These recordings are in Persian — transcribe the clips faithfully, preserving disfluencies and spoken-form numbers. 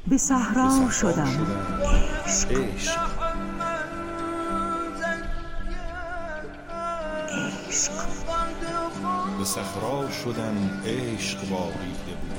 به صحرا شدم عشق عشق به صحرا شدم عشق باریده بود.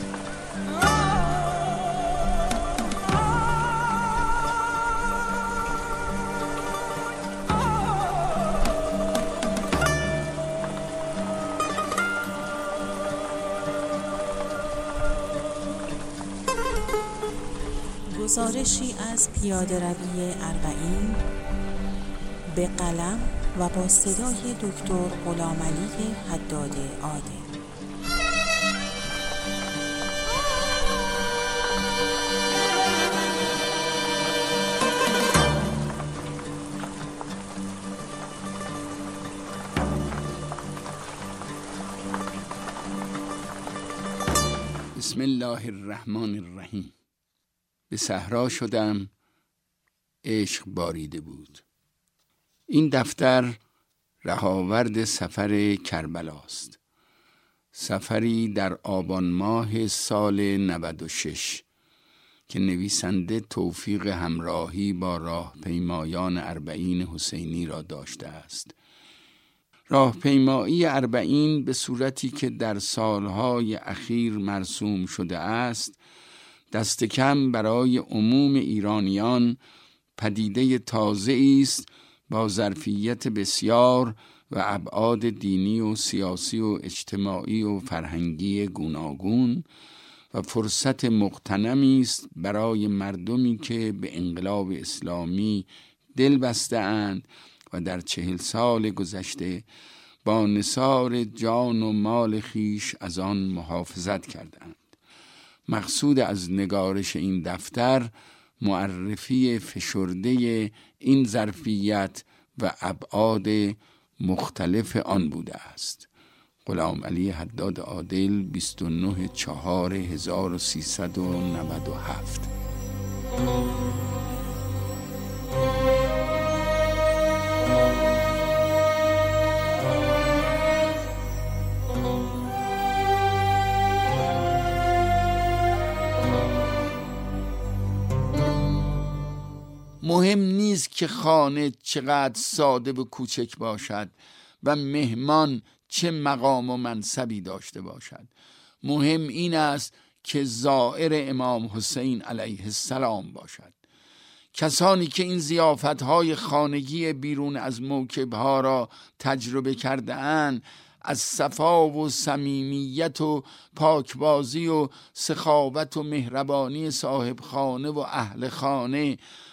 گزارشی از پیاده روی اربعین به قلم و با صدای دکتر غلامعلی حداد عادل. بسم الله الرحمن الرحیم. به صحرا شدم عشق باریده بود. این دفتر رهاورد سفر کربلاست. سفری در آبان ماه سال نود و شش که نویسنده توفیق همراهی با راهپیمایان اربعین حسینی را داشته است. راهپیمایی اربعین به صورتی که در سالهای اخیر مرسوم شده است، دست کم برای عموم ایرانیان پدیده تازه‌ای است با ظرفیت بسیار و ابعاد دینی و سیاسی و اجتماعی و فرهنگی گوناگون و فرصت مغتنمی است برای مردمی که به انقلاب اسلامی دل بسته‌اند و در چهل سال گذشته با نثار جان و مال خیش از آن محافظت کردند. مقصود از نگارش این دفتر معرفی فشرده این ظرفیت و ابعاد مختلف آن بوده است. غلامعلی حداد عادل، بیست و نه چهار هزار و سیصد و نود و هفت. مهم نیست که خانه چقدر ساده و کوچک باشد و مهمان چه مقام و منصبی داشته باشد. مهم این است که زائر امام حسین علیه السلام باشد. کسانی که این ضیافت‌های خانگی بیرون از موکب‌ها را تجربه کرده اند، از صفا و صمیمیت و پاکبازی و سخاوت و مهربانی صاحب خانه و اهل خانه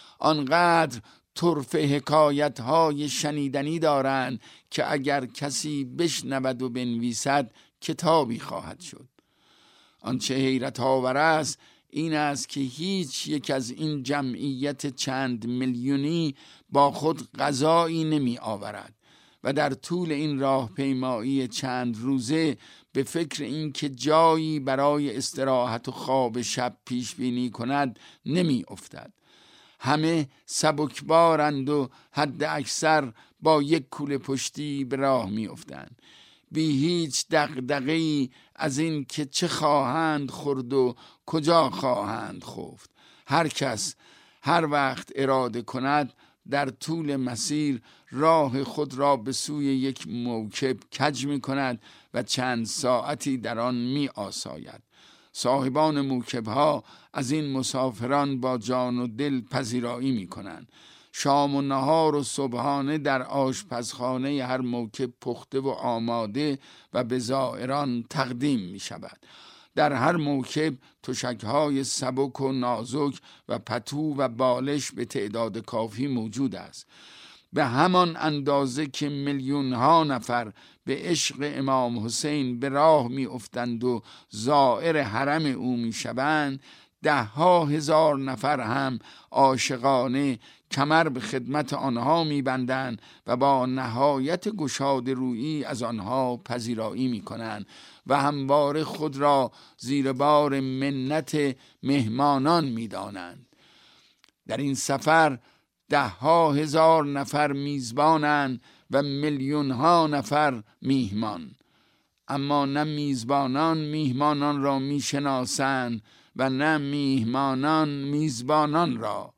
آنقدر طرف حکایت های شنیدنی دارند که اگر کسی بشنود و بنویسد کتابی خواهد شد. آنچه حیرت آور است این است که هیچ یک از این جمعیت چند میلیونی با خود غذایی نمی آورد و در طول این راهپیمایی چند روزه به فکر این که جایی برای استراحت و خواب شب پیش بینی کند نمی افتد. همه سبکبارند و حد اکثر با یک کوله پشتی به راه می افتند، بی هیچ دغدغه‌ای از این که چه خواهند خورد و کجا خواهند خفت. هر کس هر وقت اراده کند در طول مسیر راه خود را به سوی یک موکب کج می کند و چند ساعتی در آن می آساید. صاحبان موکب‌ها از این مسافران با جان و دل پذیرایی می کنند. شام و نهار و صبحانه در آشپزخانه هر موکب پخته و آماده و به زائران تقدیم می شود. در هر موکب تشک‌های سبک و نازک و پتو و بالش به تعداد کافی موجود است. به همان اندازه که میلیون ها نفر به عشق امام حسین به راه می افتند و زائر حرم او می شوند، ده ها هزار نفر هم عاشقانه کمر به خدمت آنها می بندند و با نهایت گشاده رویی از آنها پذیرایی می کنند و همواره خود را زیر بار منت مهمانان می دانند. در این سفر ده ها هزار نفر میزبانند و میلیون ها نفر میهمان. اما نه میزبانان میهمانان را میشناسند و نه میهمانان میزبانان را.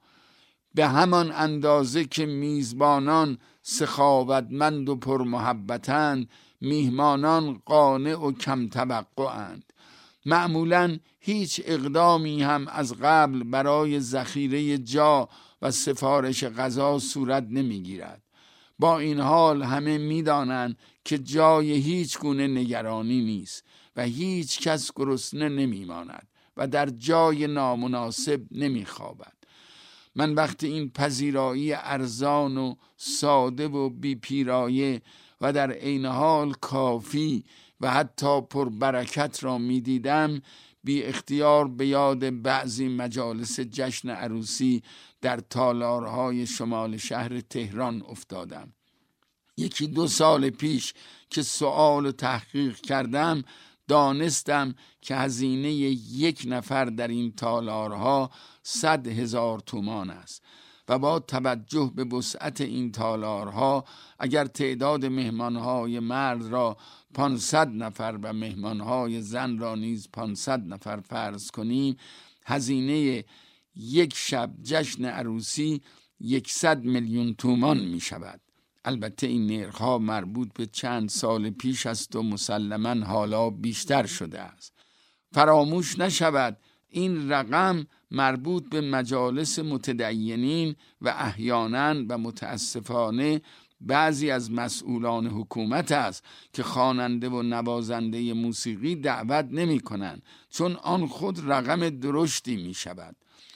به همان اندازه که میزبانان سخاوتمند و پرمحبتند، میهمانان قانع و کم توقعند. معمولاً هیچ اقدامی هم از قبل برای ذخیره جا و سفارش غذا صورت نمیگیرد. با این حال همه میدانند که جای هیچ گونه نگرانی نیست و هیچ کس گرسنه نمیماند و در جای نامناسب نمیخوابد. من وقتی این پذیرایی ارزان و ساده و بی پیرایه و در عین حال کافی و حتی پربرکت را می دیدم، بی اختیار به یاد بعضی مجالس جشن عروسی در تالارهای شمال شهر تهران افتادم. یکی دو سال پیش که سؤال و تحقیق کردم، دانستم که هزینه یک نفر در این تالارها صد هزار تومان است و با توجه به وسعت این تالارها اگر تعداد مهمانهای مرد را پانصد نفر و مهمانهای زن را نیز پانصد نفر فرض کنیم، هزینه یک شب جشن عروسی یکصد میلیون تومان می شود. البته این نرخ‌ها مربوط به چند سال پیش است و مسلماً حالا بیشتر شده است. فراموش نشود این رقم مربوط به مجالس متدینین و احیانا و متاسفانه بعضی از مسئولان حکومت است که خواننده و نوازنده موسیقی دعوت نمی کنند، چون آن خود رقم درشتی می شود.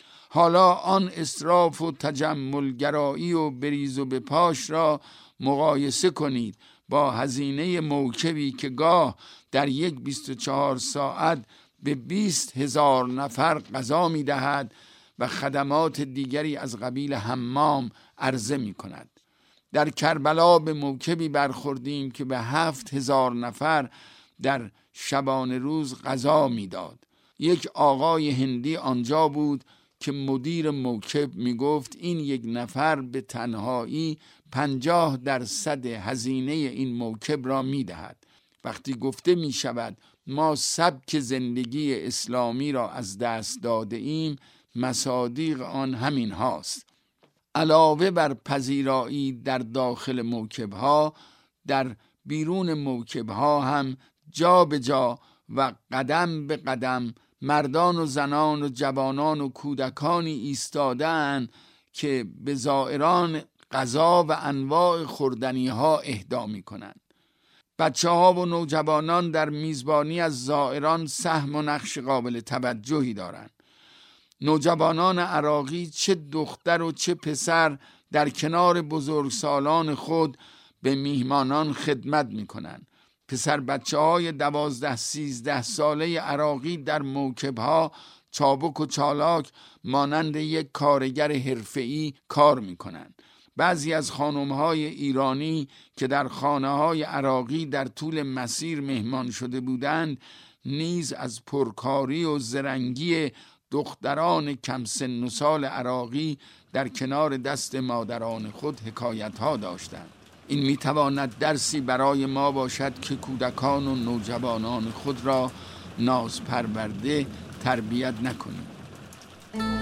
حالا آن اسراف و تجملگرایی و بریز و بپاش را مقایسه کنید با هزینه موکبی که گاه در یک بیست و چهار ساعت به بیست هزار نفر غذا می دهد و خدمات دیگری از قبیل حمام عرضه می کند. در کربلا به موکبی برخوردیم که به هفت هزار نفر در شبانه روز غذا می داد. یک آقای هندی آنجا بود که مدیر موکب می گفت این یک نفر به تنهایی پنجاه درصد هزینه این موکب را می دهد. وقتی گفته می شود ما سبک زندگی اسلامی را از دست داده ایم، مصادیق آن همین هاست. علاوه بر پذیرایی در داخل موکب ها، در بیرون موکب ها هم جا به جا و قدم به قدم مردان و زنان و جوانان و کودکانی ایستاده‌اند که به زائران غذا و انواع خوردنی ها اهدا می کنند. بچه ها و نوجوانان در میزبانی از زائران سهم و نقش قابل توجهی دارند. نوجوانان عراقی چه دختر و چه پسر در کنار بزرگسالان خود به میهمانان خدمت می کنند. پسر بچه های دوازده سیزده ساله عراقی در موکب ها چابک و چالاک مانند یک کارگر حرفه‌ای کار می کنند. بعضی از خانم‌های ایرانی که در خانه‌های عراقی در طول مسیر مهمان شده بودند نیز از پرکاری و زرنگی دختران کم سن و سال عراقی در کنار دست مادران خود حکایت‌ها داشتند. این می‌تواند درسی برای ما باشد که کودکان و نوجوانان خود را نازپرورده تربیت نکنیم.